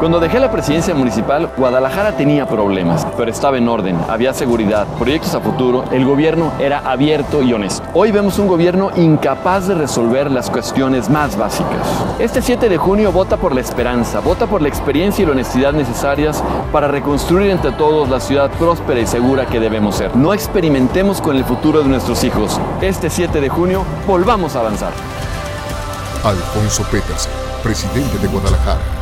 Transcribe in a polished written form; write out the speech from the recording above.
Cuando dejé la presidencia municipal, Guadalajara tenía problemas, pero estaba en orden, había seguridad, proyectos a futuro, el gobierno era abierto y honesto. Hoy vemos un gobierno incapaz de resolver las cuestiones más básicas. Este 7 de junio vota por la esperanza, vota por la experiencia y la honestidad necesarias para reconstruir entre todos la ciudad próspera y segura que debemos ser. No experimentemos con el futuro de nuestros hijos. Este 7 de junio, volvamos a avanzar. Alfonso Petersen, presidente de Guadalajara.